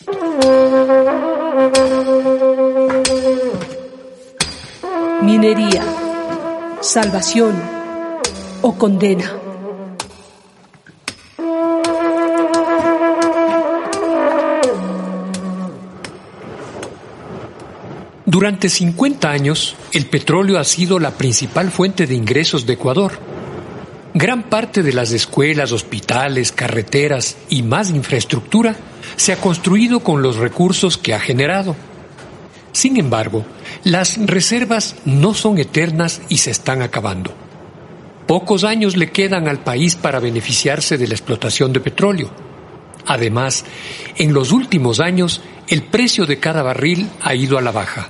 Minería, salvación o condena. Durante 50 años, el petróleo ha sido la principal fuente de ingresos de Ecuador. Gran parte de las escuelas, hospitales, carreteras y más infraestructura se ha construido con los recursos que ha generado. Sin embargo, las reservas no son eternas y se están acabando. Pocos años le quedan al país para beneficiarse de la explotación de petróleo. Además, en los últimos años, el precio de cada barril ha ido a la baja.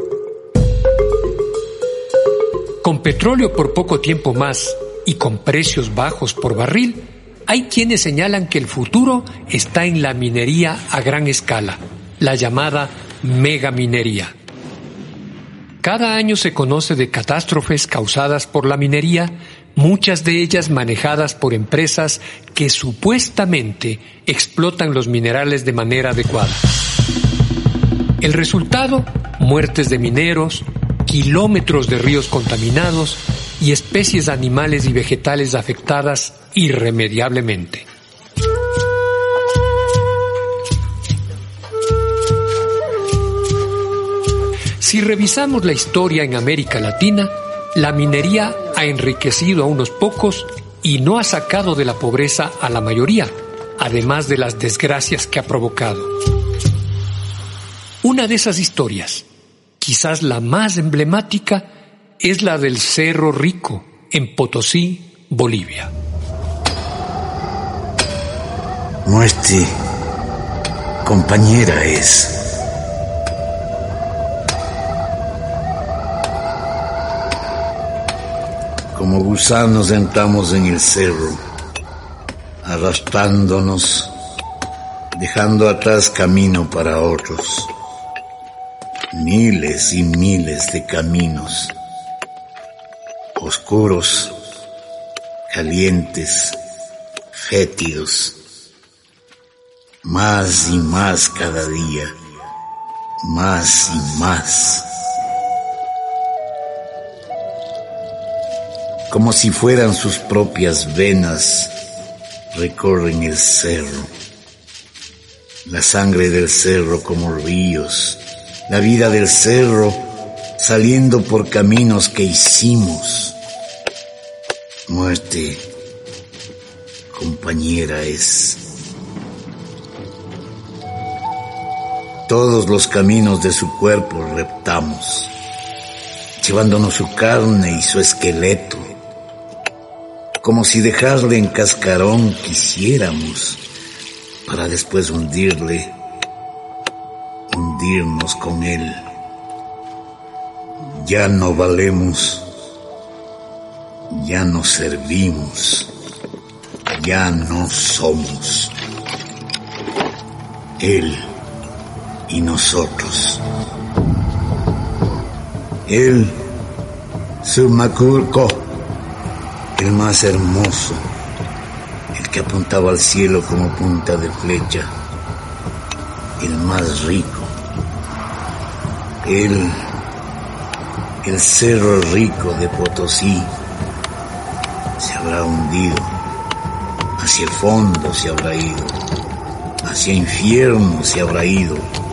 Con petróleo por poco tiempo más y con precios bajos por barril, hay quienes señalan que el futuro está en la minería a gran escala, la llamada megaminería. Cada año se conoce de catástrofes causadas por la minería, muchas de ellas manejadas por empresas que supuestamente explotan los minerales de manera adecuada. El resultado, muertes de mineros, kilómetros de ríos contaminados y especies animales y vegetales afectadas irremediablemente. Si revisamos la historia en América Latina, la minería ha enriquecido a unos pocos y no ha sacado de la pobreza a la mayoría, además de las desgracias que ha provocado. Una de esas historias, quizás la más emblemática, es la del Cerro Rico, en Potosí, Bolivia. Muerte, compañera es. Como gusanos entramos en el cerro, arrastrándonos, dejando atrás camino para otros. Miles y miles de caminos, oscuros, calientes, fétidos, más y más cada día, más y más. Como si fueran sus propias venas, recorren el cerro. La sangre del cerro como ríos, la vida del cerro saliendo por caminos que hicimos. Muerte, compañera es. Todos los caminos de su cuerpo reptamos, llevándonos su carne y su esqueleto, como si dejarle en cascarón quisiéramos, para después hundirnos con él. Ya no valemos, ya no servimos, ya no somos. Él y nosotros. Él, Sumacurco, el más hermoso, el que apuntaba al cielo como punta de flecha, el más rico. Él, el Cerro Rico de Potosí, se habrá hundido, hacia el fondo se habrá ido, hacia infierno se habrá ido,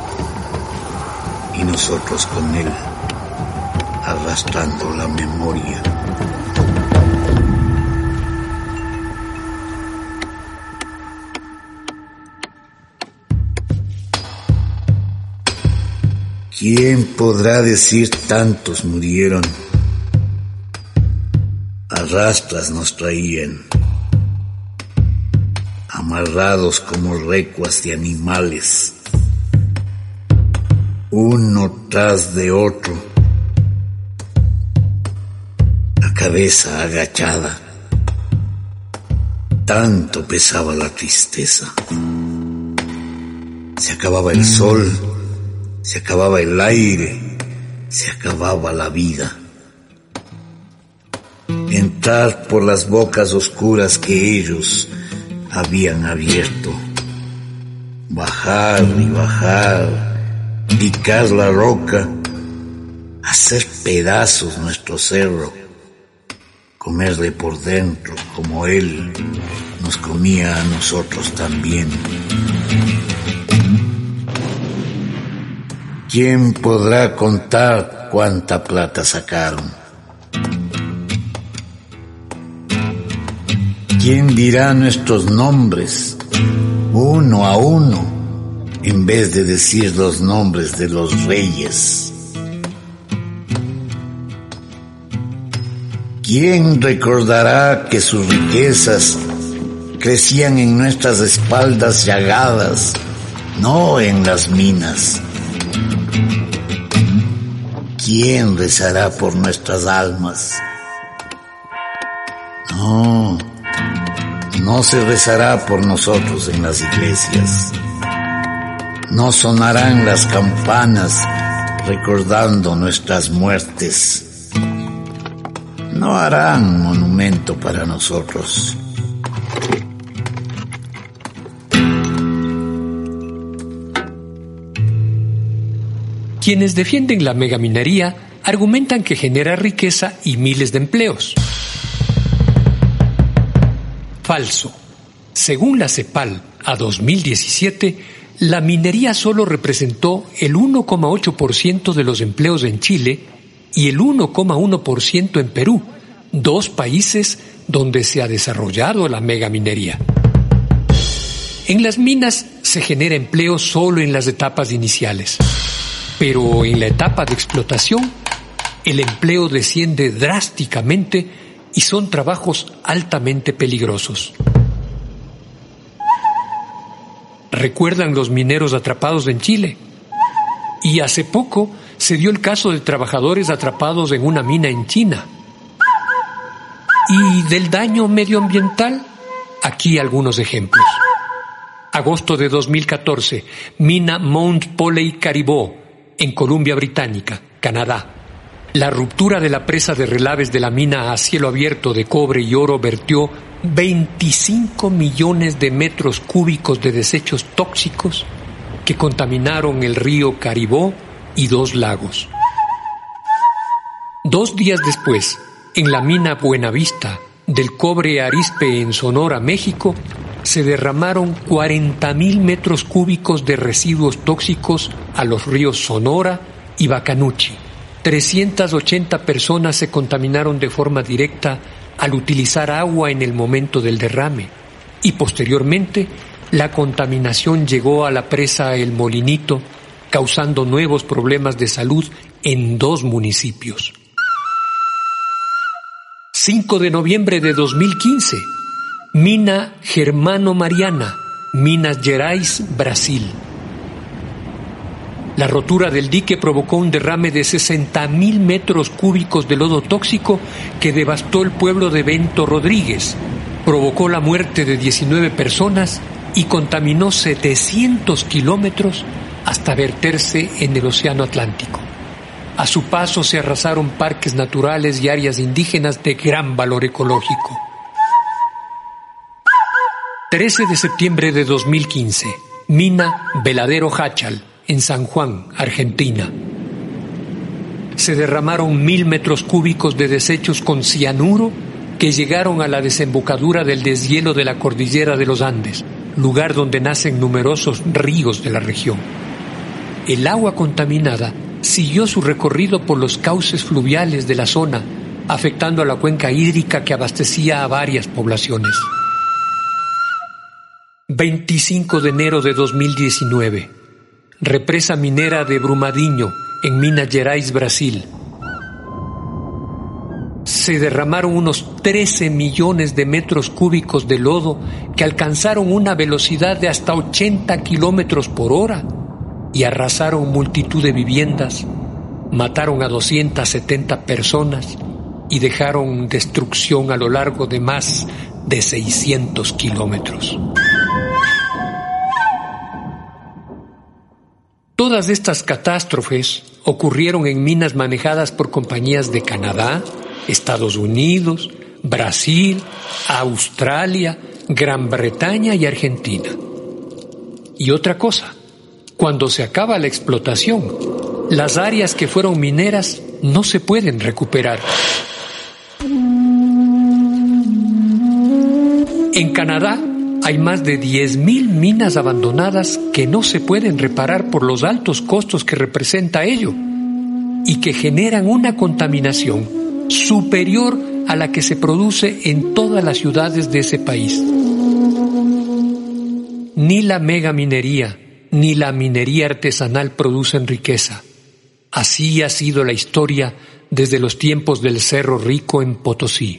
y nosotros con él, arrastrando la memoria. ¿Quién podrá decir tantos murieron? A rastras nos traían, amarrados como recuas de animales, uno tras de otro, la cabeza agachada. Tanto pesaba la tristeza. Se acababa el sol, se acababa el aire, se acababa la vida. Entrar por las bocas oscuras que ellos habían abierto, bajar y bajar, picar la roca, hacer pedazos nuestro cerro, comerle por dentro como él nos comía a nosotros también. ¿Quién podrá contar cuánta plata sacaron? ¿Quién dirá nuestros nombres uno a uno en vez de decir los nombres de los reyes? ¿Quién recordará que sus riquezas crecían en nuestras espaldas llagadas, no en las minas? ¿Quién rezará por nuestras almas? No se rezará por nosotros en las iglesias. No sonarán las campanas recordando nuestras muertes. No harán monumento para nosotros. Quienes defienden la megaminería argumentan que genera riqueza y miles de empleos. Falso. Según la CEPAL, a 2017, la minería solo representó el 1,8% de los empleos en Chile y el 1,1% en Perú, dos países donde se ha desarrollado la megaminería. En las minas se genera empleo solo en las etapas iniciales, pero en la etapa de explotación el empleo desciende drásticamente y son trabajos altamente peligrosos. ¿Recuerdan los mineros atrapados en Chile? Y hace poco se dio el caso de trabajadores atrapados en una mina en China. ¿Y del daño medioambiental? Aquí algunos ejemplos. Agosto de 2014, mina Mount Polley Caribou, en Columbia Británica, Canadá. La ruptura de la presa de relaves de la mina a cielo abierto de cobre y oro vertió 25 millones de metros cúbicos de desechos tóxicos que contaminaron el río Caribou y 2 lagos. 2 días después, en la mina Buenavista del cobre Arizpe en Sonora, México, se derramaron 40,000 metros cúbicos de residuos tóxicos a los ríos Sonora y Bacanuchi. 380 personas se contaminaron de forma directa al utilizar agua en el momento del derrame y posteriormente la contaminación llegó a la presa El Molinito, causando nuevos problemas de salud en 2 municipios. 5 de noviembre de 2015, mina Germano Mariana, Minas Gerais, Brasil. La rotura del dique provocó un derrame de 60,000 metros cúbicos de lodo tóxico que devastó el pueblo de Bento Rodríguez, provocó la muerte de 19 personas y contaminó 700 kilómetros hasta verterse en el Océano Atlántico. A su paso se arrasaron parques naturales y áreas indígenas de gran valor ecológico. 13 de septiembre de 2015, mina Veladero Háchal, en San Juan, Argentina. Se derramaron 1,000 metros cúbicos de desechos con cianuro que llegaron a la desembocadura del deshielo de la cordillera de los Andes, lugar donde nacen numerosos ríos de la región. El agua contaminada siguió su recorrido por los cauces fluviales de la zona, afectando a la cuenca hídrica que abastecía a varias poblaciones. 25 de enero de 2019. Represa minera de Brumadinho, en Minas Gerais, Brasil. Se derramaron unos 13 millones de metros cúbicos de lodo que alcanzaron una velocidad de hasta 80 kilómetros por hora y arrasaron multitud de viviendas, mataron a 270 personas y dejaron destrucción a lo largo de más de 600 kilómetros. Todas estas catástrofes ocurrieron en minas manejadas por compañías de Canadá, Estados Unidos, Brasil, Australia, Gran Bretaña y Argentina. Y otra cosa, cuando se acaba la explotación, las áreas que fueron mineras no se pueden recuperar. En Canadá hay más de 10,000 minas abandonadas que no se pueden reparar por los altos costos que representa ello y que generan una contaminación superior a la que se produce en todas las ciudades de ese país. Ni la megaminería ni la minería artesanal producen riqueza. Así ha sido la historia desde los tiempos del Cerro Rico en Potosí.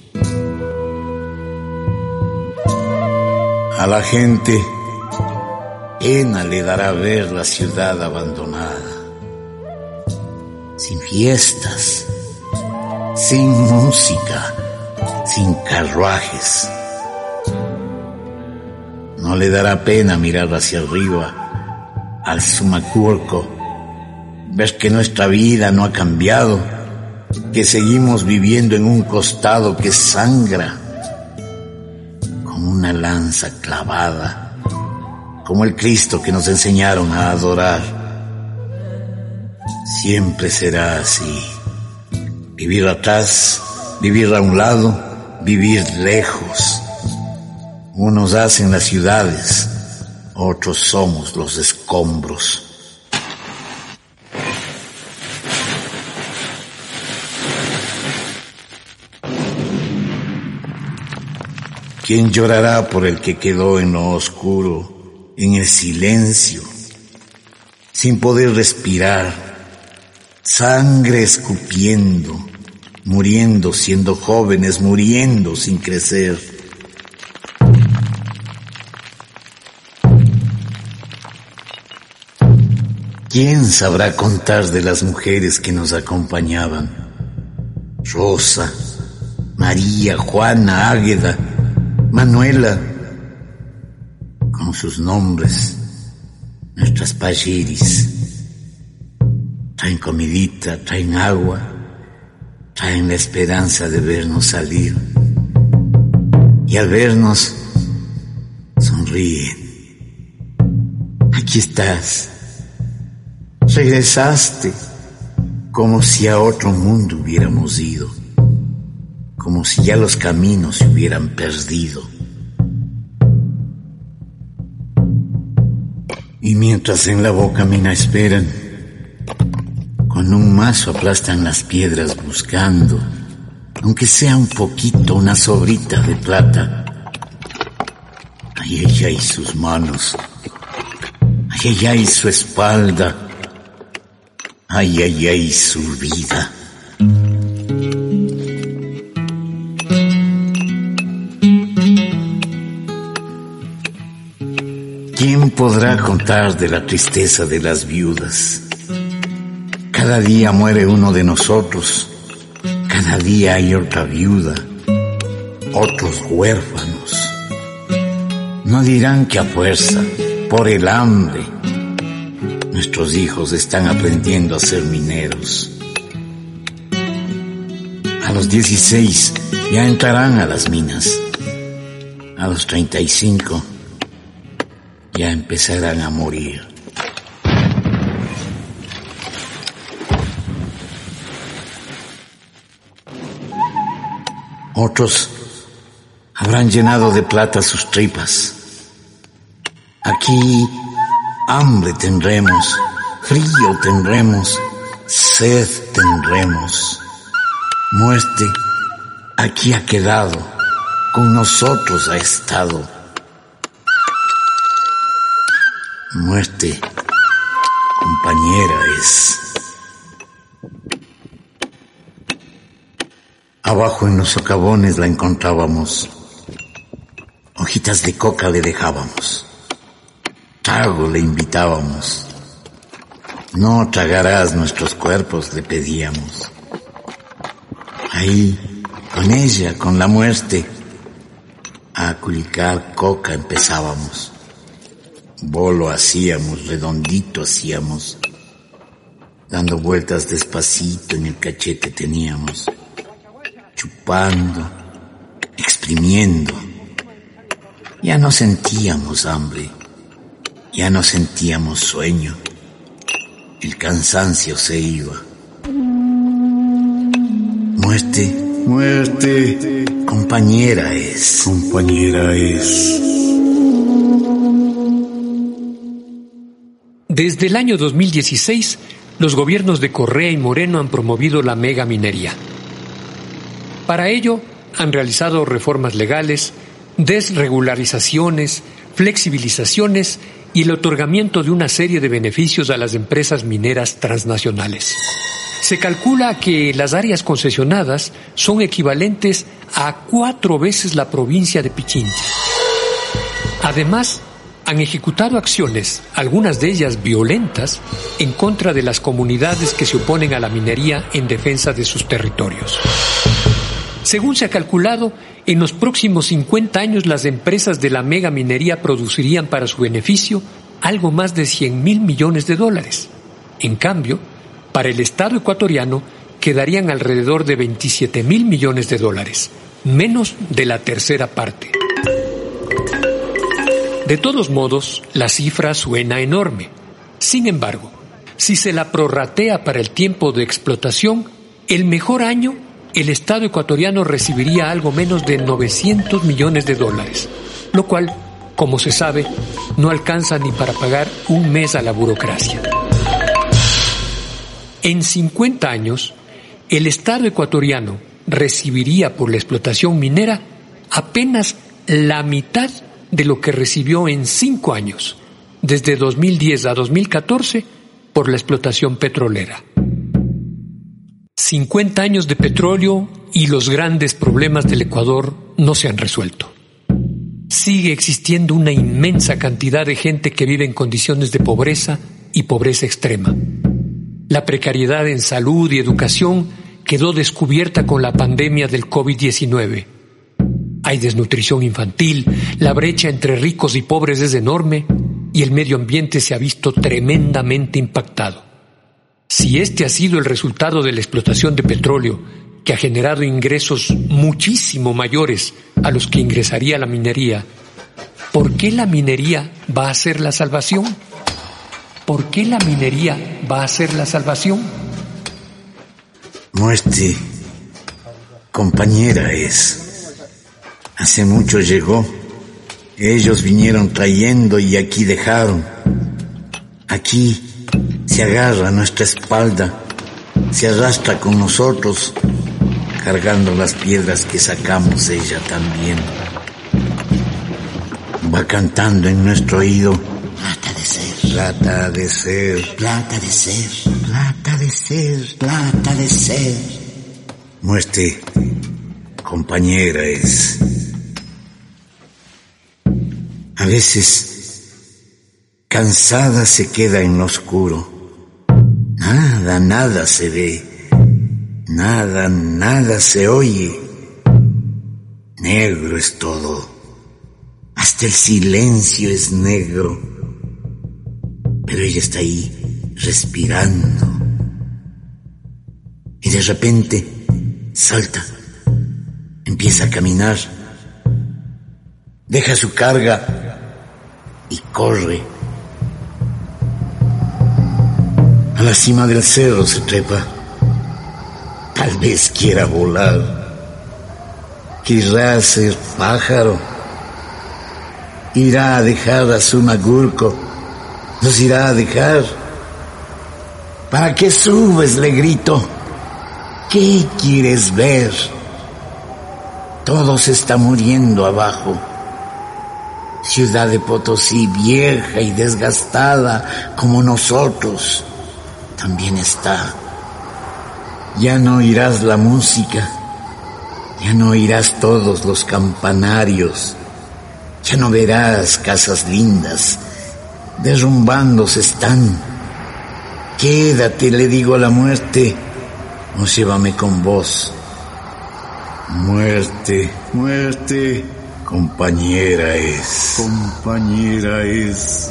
A la gente pena le dará ver la ciudad abandonada, sin fiestas, sin música, sin carruajes. No le dará pena mirar hacia arriba, al Sumacurco, ver que nuestra vida no ha cambiado, que seguimos viviendo en un costado que sangra, como una lanza clavada, como el Cristo que nos enseñaron a adorar. Siempre será así. Vivir atrás, vivir a un lado, vivir lejos. Unos hacen las ciudades, otros somos los escombros. ¿Quién llorará por el que quedó en lo oscuro, en el silencio, sin poder respirar, sangre escupiendo, muriendo siendo jóvenes, muriendo sin crecer? ¿Quién sabrá contar de las mujeres que nos acompañaban? Rosa, María, Juana, Águeda, Manuela, con sus nombres, nuestras payiris. Traen comidita, traen agua, traen la esperanza de vernos salir. Y al vernos, sonríen. Aquí estás. Regresaste, como si a otro mundo hubiéramos ido, como si ya los caminos se hubieran perdido. Y mientras en la boca mina esperan, con un mazo aplastan las piedras buscando, aunque sea un poquito, una sobrita de plata. Ay, ay, ay, sus manos. Ay, ay, ay, su espalda. Ay, ay, ay, su vida. ¿Quién podrá contar de la tristeza de las viudas? Cada día muere uno de nosotros. Cada día hay otra viuda, otros huérfanos. No dirán que a fuerza, por el hambre, nuestros hijos están aprendiendo a ser mineros. A los 16 ya entrarán a las minas. A los 35 ya empezarán a morir. Otros habrán llenado de plata sus tripas. Aquí hambre tendremos, frío tendremos, sed tendremos. Muerte aquí ha quedado, con nosotros ha estado. Muerte compañera es. Abajo en los socavones la encontrábamos. Hojitas de coca le dejábamos. Trago le invitábamos. No tragarás nuestros cuerpos, le pedíamos. Ahí, con ella, con la muerte, a culicar coca empezábamos. Bolo hacíamos, redondito hacíamos, dando vueltas despacito en el cachete teníamos, chupando, exprimiendo. Ya no sentíamos hambre. Ya no sentíamos sueño. El cansancio se iba. Muerte, compañera es. Desde el año 2016, los gobiernos de Correa y Moreno han promovido la megaminería. Para ello, han realizado reformas legales, desregularizaciones, flexibilizaciones y el otorgamiento de una serie de beneficios a las empresas mineras transnacionales. Se calcula que las áreas concesionadas son equivalentes a 4 veces la provincia de Pichincha. Además, han ejecutado acciones, algunas de ellas violentas, en contra de las comunidades que se oponen a la minería en defensa de sus territorios. Según se ha calculado, en los próximos 50 años las empresas de la megaminería producirían para su beneficio algo más de $100,000 millones. En cambio, para el Estado ecuatoriano quedarían alrededor de $27,000 millones, menos de la tercera parte. De todos modos, la cifra suena enorme. Sin embargo, si se la prorratea para el tiempo de explotación, el mejor año, el Estado ecuatoriano recibiría algo menos de $900 millones, lo cual, como se sabe, no alcanza ni para pagar un mes a la burocracia. En 50 años, el Estado ecuatoriano recibiría por la explotación minera apenas la mitad de lo que recibió en 5 años, desde 2010 a 2014, por la explotación petrolera. 50 años de petróleo y los grandes problemas del Ecuador no se han resuelto. Sigue existiendo una inmensa cantidad de gente que vive en condiciones de pobreza y pobreza extrema. La precariedad en salud y educación quedó descubierta con la pandemia del COVID-19. Hay desnutrición infantil, la brecha entre ricos y pobres es enorme y el medio ambiente se ha visto tremendamente impactado. Si este ha sido el resultado de la explotación de petróleo, que ha generado ingresos muchísimo mayores a los que ingresaría la minería, ¿por qué la minería va a ser la salvación? ¿Por qué la minería va a ser la salvación? Muerte, compañera es. Hace mucho llegó. Ellos vinieron trayendo y aquí dejaron. Aquí se agarra a nuestra espalda, se arrastra con nosotros, cargando las piedras que sacamos ella también. Va cantando en nuestro oído: plata de ser, plata de ser, plata de ser, plata de ser, plata de ser. Muerte, compañera es. A veces, cansada se queda en lo oscuro. Nada se ve. Nada se oye. Negro es todo. Hasta el silencio es negro. Pero ella está ahí, respirando. Y de repente, salta. Empieza a caminar. Deja su carga y corre. A la cima del cerro se trepa. Tal vez quiera volar. Querrá ser pájaro. Irá a dejar a su Nagurco. Nos irá a dejar. ¿Para qué subes? Le grito. ¿Qué quieres ver? Todo se está muriendo abajo. Ciudad de Potosí, vieja y desgastada como nosotros, también está. Ya no oirás la música, ya no oirás todos los campanarios, ya no verás casas lindas, derrumbándose están. Quédate, le digo a la muerte, o llévame con vos. Muerte, muerte, compañera es. Compañera es.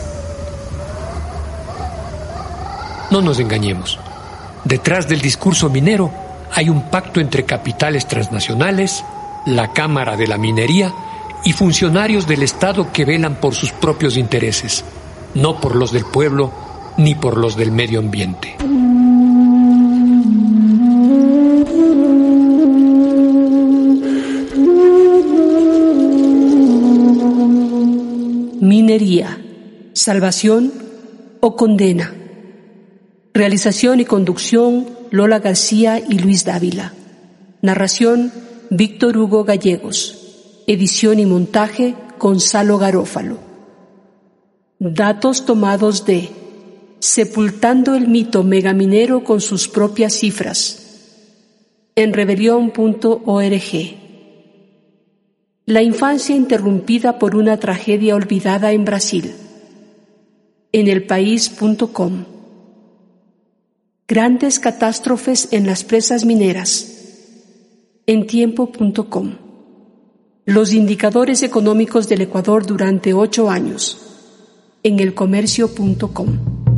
No nos engañemos. Detrás del discurso minero hay un pacto entre capitales transnacionales, la Cámara de la Minería y funcionarios del Estado que velan por sus propios intereses. no por los del pueblo ni por los del medio ambiente. Minería, salvación o condena. Realización y conducción, Lola García y Luis Dávila. Narración, Víctor Hugo Gallegos. Edición y montaje, Gonzalo Garófalo. Datos tomados de Sepultando el mito megaminero con sus propias cifras, en rebelión.org. La infancia interrumpida por una tragedia olvidada en Brasil, en elpaís.com. Grandes catástrofes en las presas mineras, en tiempo.com. Los indicadores económicos del Ecuador durante 8 años, en elcomercio.com.